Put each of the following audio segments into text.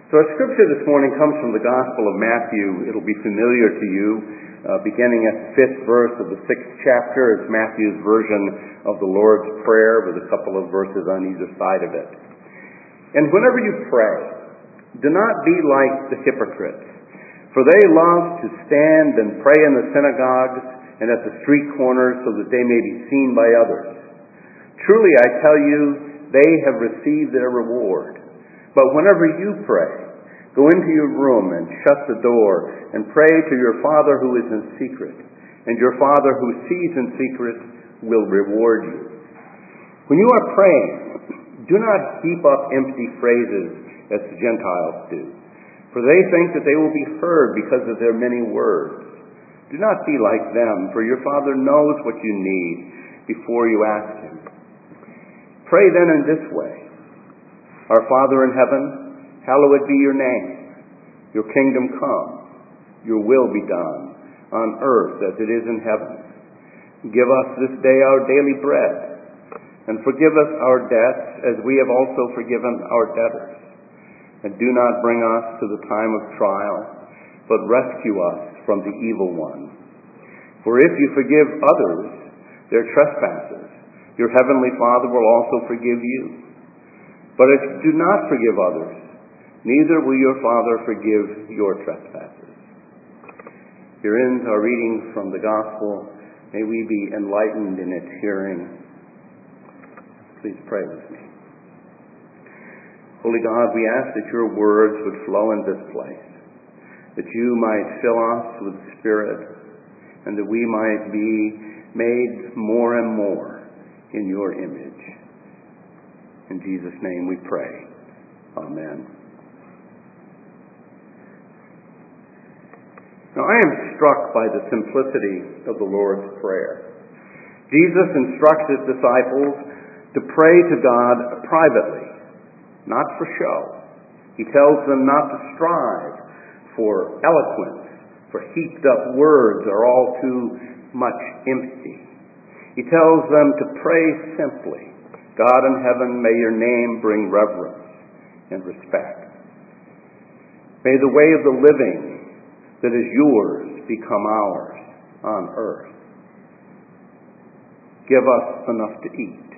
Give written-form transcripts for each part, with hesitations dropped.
So our scripture this morning comes from the Gospel of Matthew. It'll be familiar to you, beginning at the 5th verse of the 6th chapter. It's Matthew's version of the Lord's Prayer with a couple of verses on either side of it. And whenever you pray, do not be like the hypocrites, for they love to stand and pray in the synagogues and at the street corners so that they may be seen by others. Truly, I tell you, they have received their reward. But whenever you pray, go into your room and shut the door and pray to your Father who is in secret, and your Father who sees in secret will reward you. When you are praying, do not heap up empty phrases as the Gentiles do, for they think that they will be heard because of their many words. Do not be like them, for your Father knows what you need before you ask Him. Pray then in this way: Our Father in heaven, hallowed be your name. Your kingdom come. Your will be done on earth as it is in heaven. Give us this day our daily bread, and forgive us our debts as we have also forgiven our debtors. And do not bring us to the time of trial, but rescue us from the evil one. For if you forgive others their trespasses, your heavenly Father will also forgive you. But if you do not forgive others, neither will your Father forgive your trespasses. Here ends our reading from the Gospel. May we be enlightened in its hearing. Please pray with me. Holy God, we ask that your words would flow in this place, that you might fill us with Spirit, and that we might be made more and more in your image. In Jesus' name we pray. Amen. Now, I am struck by the simplicity of the Lord's Prayer. Jesus instructs his disciples to pray to God privately, not for show. He tells them not to strive for eloquence, for heaped-up words are all too much empty. He tells them to pray simply: God in heaven, may your name bring reverence and respect. May the way of the living that is yours become ours on earth. Give us enough to eat.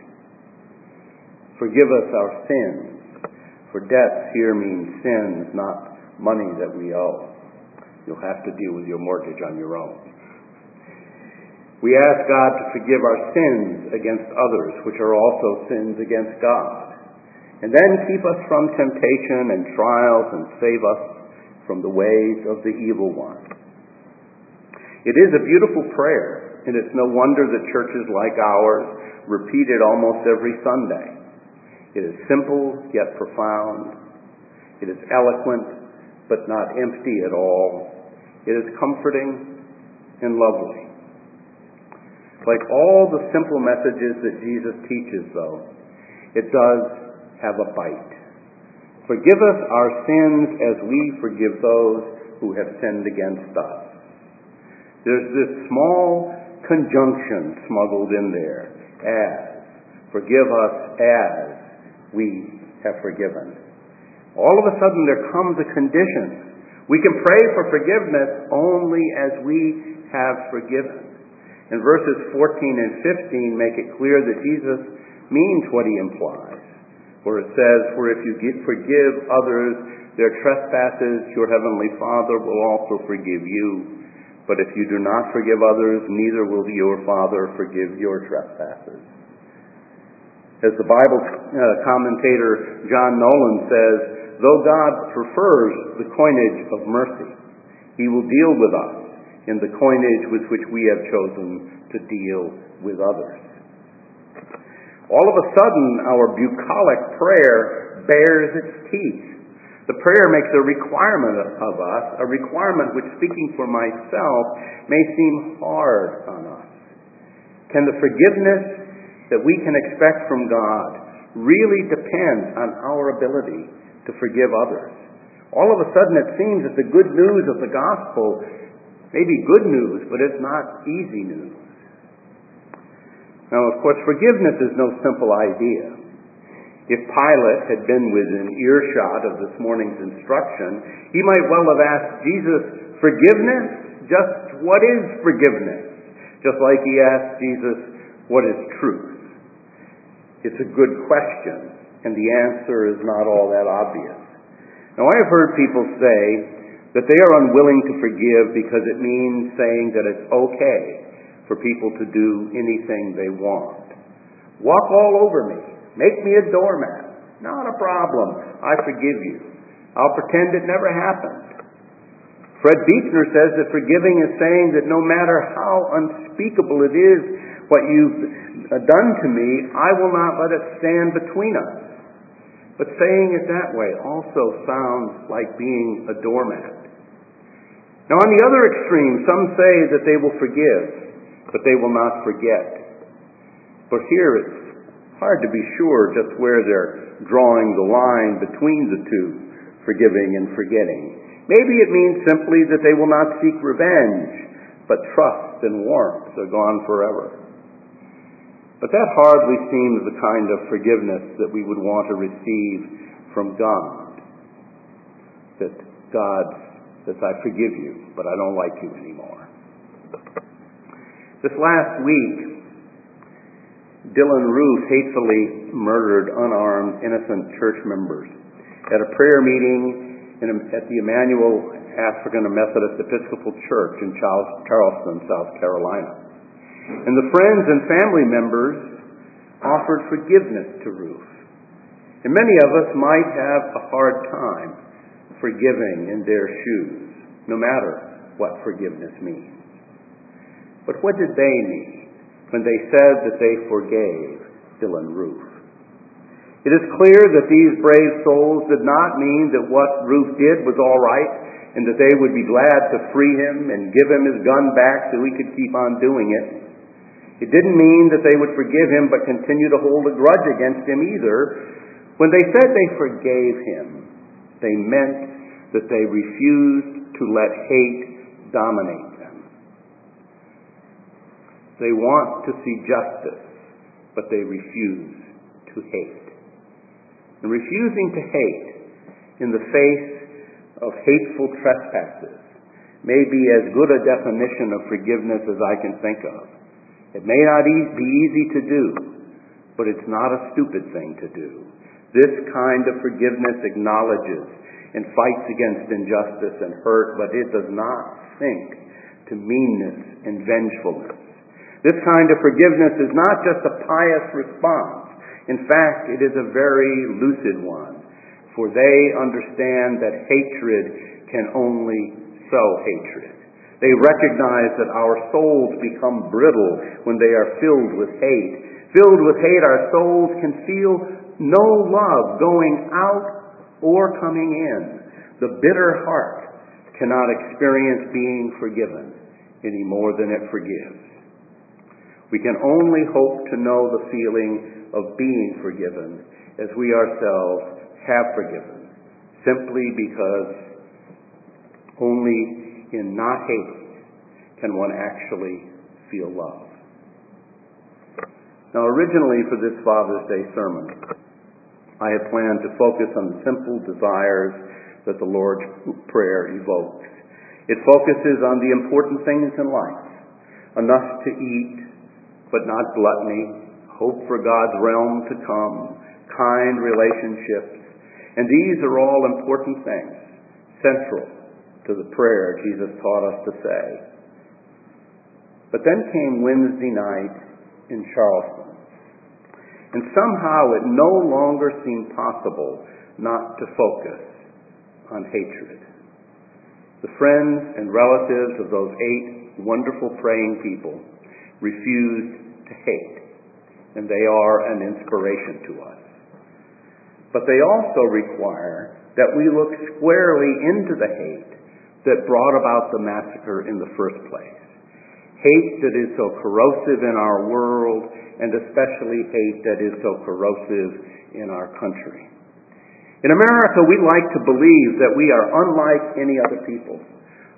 Forgive us our sins, for debts here means sins, not money that we owe. You'll have to deal with your mortgage on your own. We ask God to forgive our sins against others, which are also sins against God. And then keep us from temptation and trials and save us from the ways of the evil one. It is a beautiful prayer, and it's no wonder that churches like ours repeat it almost every Sunday. It is simple yet profound. It is eloquent but not empty at all. It is comforting and lovely. Like all the simple messages that Jesus teaches, though, it does have a bite. Forgive us our sins as we forgive those who have sinned against us. There's this small conjunction smuggled in there: as. Forgive us as we have forgiven. All of a sudden there comes a condition. We can pray for forgiveness only as we have forgiven. And verses 14 and 15 make it clear that Jesus means what he implies, where it says, "For if you forgive others their trespasses, your heavenly Father will also forgive you. But if you do not forgive others, neither will your Father forgive your trespasses." As the Bible commentator John Nolan says, though God prefers the coinage of mercy, he will deal with us in the coinage with which we have chosen to deal with others. All of a sudden, our bucolic prayer bears its teeth. The prayer makes a requirement of us, a requirement which, speaking for myself, may seem hard on us. Can the forgiveness that we can expect from God really depend on our ability to forgive others? All of a sudden, it seems that the good news of the gospel may be good news, but it's not easy news. Now, of course, forgiveness is no simple idea. If Pilate had been within earshot of this morning's instruction, he might well have asked Jesus, forgiveness? Just what is forgiveness? Just like he asked Jesus, what is truth? It's a good question, and the answer is not all that obvious. Now, I have heard people say that they are unwilling to forgive because it means saying that it's okay for people to do anything they want. Walk all over me. Make me a doormat. Not a problem. I forgive you. I'll pretend it never happened. Fred Buechner says that forgiving is saying that no matter how unspeakable it is what you've done to me, I will not let it stand between us. But saying it that way also sounds like being a doormat. Now, on the other extreme, some say that they will forgive, but they will not forget. But here it's hard to be sure just where they're drawing the line between the two, forgiving and forgetting. Maybe it means simply that they will not seek revenge, but trust and warmth are gone forever. But that hardly seems the kind of forgiveness that we would want to receive from God. That God says, I forgive you, but I don't like you anymore. This last week, Dylan Roof hatefully murdered unarmed, innocent church members at a prayer meeting at the Emmanuel African Methodist Episcopal Church in Charleston, South Carolina. And the friends and family members offered forgiveness to Roof. And many of us might have a hard time forgiving in their shoes, no matter what forgiveness means. But what did they mean when they said that they forgave Dylan Roof? It is clear that these brave souls did not mean that what Roof did was all right and that they would be glad to free him and give him his gun back so he could keep on doing it. It didn't mean that they would forgive him but continue to hold a grudge against him either. When they said they forgave him, they meant that they refused to let hate dominate them. They want to see justice, but they refuse to hate. And refusing to hate in the face of hateful trespasses may be as good a definition of forgiveness as I can think of. It may not be easy to do, but it's not a stupid thing to do. This kind of forgiveness acknowledges and fights against injustice and hurt, but it does not sink to meanness and vengefulness. This kind of forgiveness is not just a pious response. In fact, it is a very lucid one, for they understand that hatred can only sow hatred. They recognize that our souls become brittle when they are filled with hate. Filled with hate, our souls can feel no love going out or coming in. The bitter heart cannot experience being forgiven any more than it forgives. We can only hope to know the feeling of being forgiven as we ourselves have forgiven, simply because only in not hating can one actually feel love. Now, originally for this Father's Day sermon, I had planned to focus on the simple desires that the Lord's Prayer evokes. It focuses on the important things in life: enough to eat, but not gluttony, hope for God's realm to come, kind relationships. And these are all important things, central to the prayer Jesus taught us to say. But then came Wednesday night in Charleston, and somehow it no longer seemed possible not to focus on hatred. The friends and relatives of those 8 wonderful praying people refused to hate, and they are an inspiration to us. But they also require that we look squarely into the hate that brought about the massacre in the first place. Hate that is so corrosive in our world, and especially hate that is so corrosive in our country. In America, we like to believe that we are unlike any other people.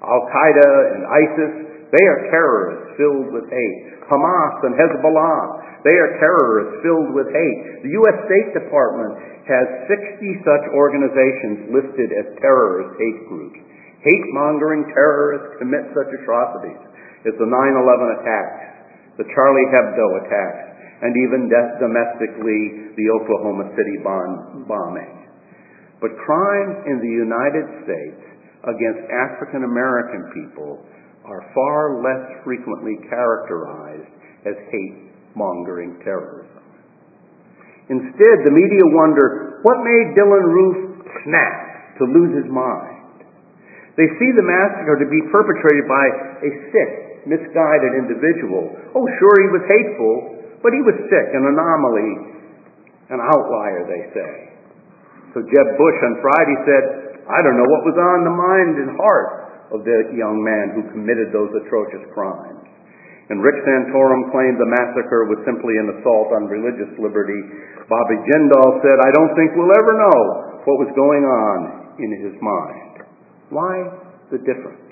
Al-Qaeda and ISIS, they are terrorists filled with hate. Hamas and Hezbollah, They are terrorists filled with hate. The U.S. State Department has 60 such organizations listed as terrorist hate groups. Hate-mongering terrorists commit such atrocities as the 9/11 attacks, the Charlie Hebdo attacks, and even domestically the Oklahoma City bombing. But crimes in the United States against African American people are far less frequently characterized as hate-mongering terrorism. Instead, the media wonder what made Dylann Roof snap to lose his mind. They see the massacre to be perpetrated by a sick, misguided individual. Oh, sure, he was hateful, but he was sick, an anomaly, an outlier, they say. So Jeb Bush on Friday said, I don't know what was on the mind and heart of the young man who committed those atrocious crimes. And Rick Santorum claimed the massacre was simply an assault on religious liberty. Bobby Jindal said, I don't think we'll ever know what was going on in his mind. Why the difference?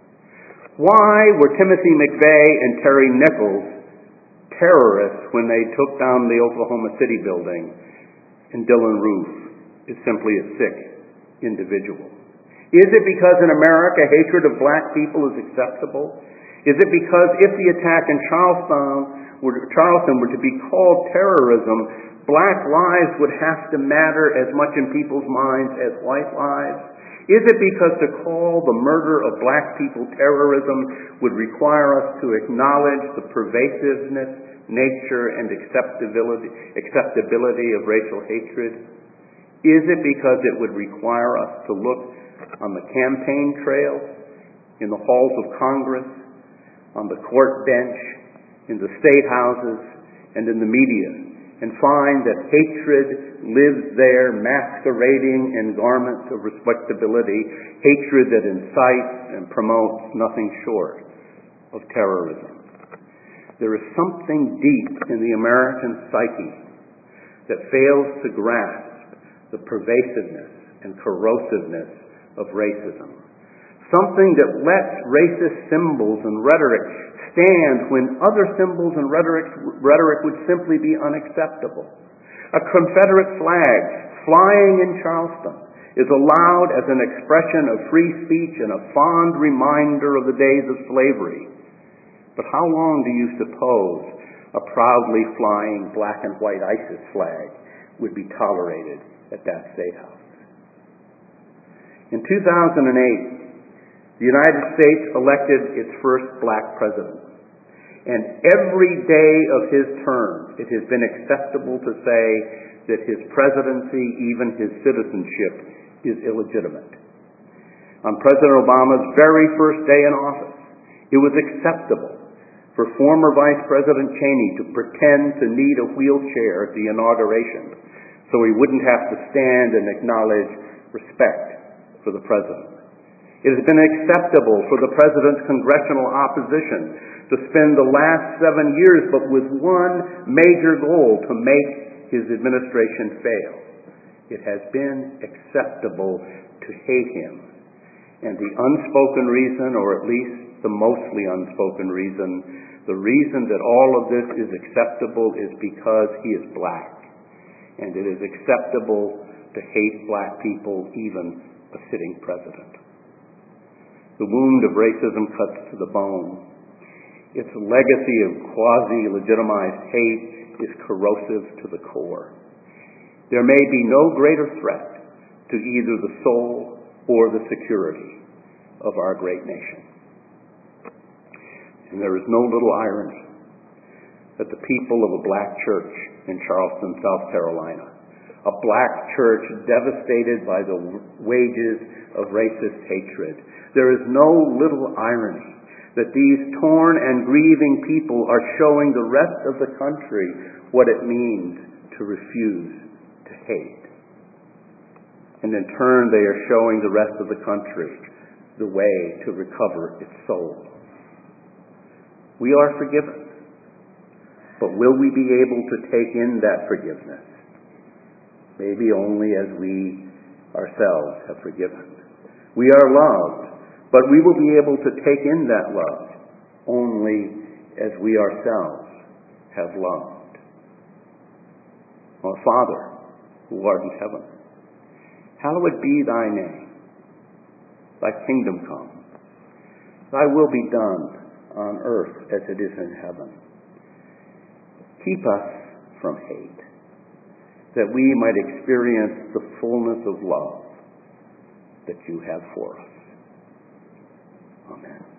Why were Timothy McVeigh and Terry Nichols terrorists when they took down the Oklahoma City building, and Dylann Roof is simply a sick individual? Is it because in America hatred of black people is acceptable? Is it because if the attack in Charleston were to be called terrorism, black lives would have to matter as much in people's minds as white lives? Is it because to call the murder of black people terrorism would require us to acknowledge the pervasiveness, nature, and acceptability of racial hatred? Is it because it would require us to look on the campaign trail, in the halls of Congress, on the court bench, in the state houses, and in the media, and find that hatred lives there masquerading in garments of respectability, hatred that incites and promotes nothing short of terrorism? There is something deep in the American psyche that fails to grasp the pervasiveness and corrosiveness of racism. Something that lets racist symbols and rhetoric stand when other symbols and rhetoric would simply be unacceptable. A Confederate flag flying in Charleston is allowed as an expression of free speech and a fond reminder of the days of slavery. But how long do you suppose a proudly flying black and white ISIS flag would be tolerated at that State House? In 2008, the United States elected its first black president. And every day of his term, it has been acceptable to say that his presidency, even his citizenship, is illegitimate. On President Obama's very first day in office, it was acceptable for former Vice President Cheney to pretend to need a wheelchair at the inauguration so he wouldn't have to stand and acknowledge respect for the president. It has been acceptable for the president's congressional opposition to spend the last 7 years but with one major goal: to make his administration fail. It has been acceptable to hate him. And the unspoken reason, or at least the mostly unspoken reason, the reason that all of this is acceptable is because he is black. And it is acceptable to hate black people, even a sitting president. The wound of racism cuts to the bone. Its legacy of quasi-legitimized hate is corrosive to the core. There may be no greater threat to either the soul or the security of our great nation. And there is no little irony that the people of a black church in Charleston, South Carolina, a black church devastated by the wages of racist hatred, there is no little irony that these torn and grieving people are showing the rest of the country what it means to refuse to hate. And in turn, they are showing the rest of the country the way to recover its soul. We are forgiven, but will we be able to take in that forgiveness? Maybe only as we ourselves have forgiven. We are loved, but we will be able to take in that love only as we ourselves have loved. Our Father, who art in heaven, hallowed be thy name. Thy kingdom come. Thy will be done on earth as it is in heaven. Keep us from hate, that we might experience the fullness of love that you have for us. Amen.